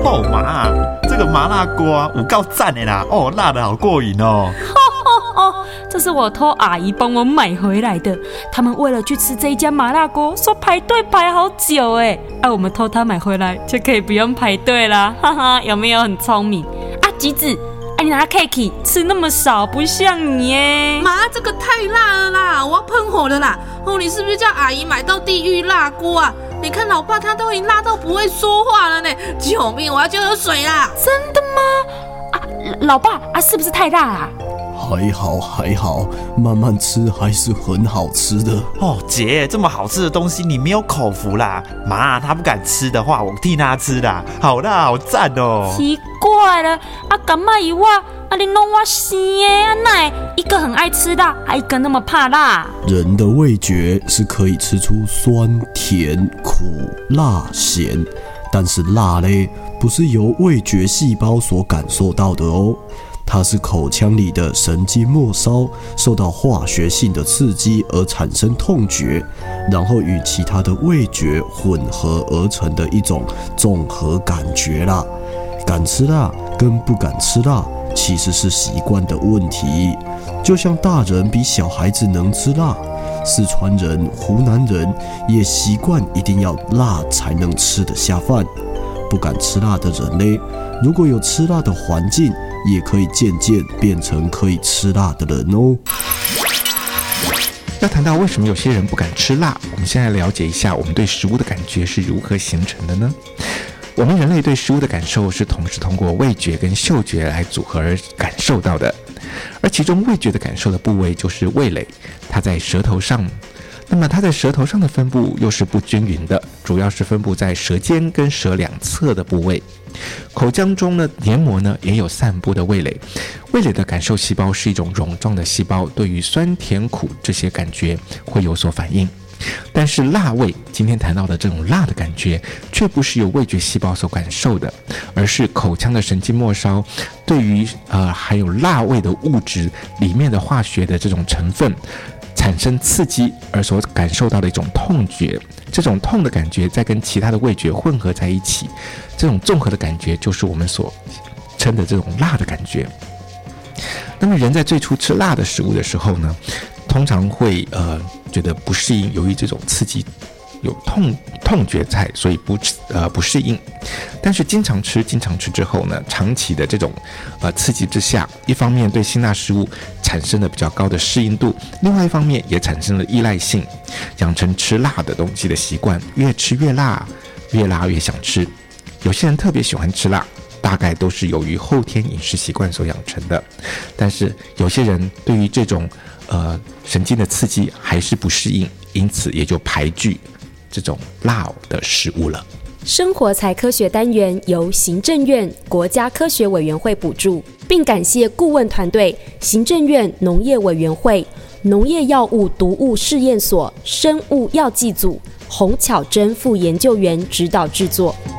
哦妈，这个麻辣锅啊，有够赞的啦！哦，辣的好过瘾哦。 这是我托阿姨帮我买回来的。他们为了去吃这一家麻辣锅，说排队排好久哎。我们偷它买回来就可以不用排队啦，哈哈，有没有很聪明啊？橘子，你拿 cake 吃那么少，不像你耶。 妈，这个太辣了啦，我要喷火了啦！你是不是叫阿姨买到地狱辣锅啊？你看老爸他都已经辣到不会说话了呢，救命！我要去喝水啦！ 真的吗？老爸是不是太辣啊？ 还好，慢慢吃还是很好吃的。 哦，姐，这么好吃的东西你没有口福啦。妈，她不敢吃的话，我替她吃啦。好辣，好赞哦！ 奇怪了，干嘛以我？你弄我生的，哪一个很爱吃辣，一个那么怕辣？ 人的味觉是可以吃出酸、甜、苦、辣、咸，但是辣嘞，不是由味觉细胞所感受到的哦。它是口腔里的神经末梢受到化学性的刺激而产生痛觉，然后与其他的味觉混合而成的一种综合感觉啦。敢吃辣跟不敢吃辣其实是习惯的问题，就像大人比小孩子能吃辣，四川人、湖南人也习惯一定要辣才能吃得下饭。不敢吃辣的人呢，如果有吃辣的环境，也可以渐渐变成可以吃辣的人哦。 要谈到为什么有些人不敢吃辣，我们现在了解一下我们对食物的感觉是如何形成的呢？我们人类对食物的感受是同时通过味觉跟嗅觉来组合而感受到的，而其中味觉的感受的部位就是味蕾，它在舌头上。那么它在舌头上的分布又是不均匀的，主要是分布在舌尖跟舌两侧的部位。口腔中呢，黏膜呢也有散布的味蕾。味蕾的感受细胞是一种绒状的细胞，对于酸甜苦这些感觉会有所反应。但是辣味，今天谈到的这种辣的感觉，却不是由味觉细胞所感受的，而是口腔的神经末梢对于含有辣味的物质里面的化学的这种成分产生刺激而所感受到的一种痛觉。这种痛的感觉再跟其他的味觉混合在一起，这种综合的感觉就是我们所称的这种辣的感觉。那么人在最初吃辣的食物的时候呢，通常会觉得不适应，由于这种刺激有痛觉在，所以不适应。但是经常吃之后呢，长期的这种刺激之下，一方面对辛辣食物产生了比较高的适应度，另外一方面也产生了依赖性，养成吃辣的东西的习惯，越吃越辣，越辣越想吃。有些人特别喜欢吃辣，大概都是由于后天饮食习惯所养成的，但是有些人对于这种神经的刺激还是不适应，因此也就排拒这种辣的食物了。 生活财科学单元由行政院国家科学委员会补助，并感谢顾问团队行政院农业委员会农业药物毒物试验所生物药剂组洪巧珍副研究员指导制作。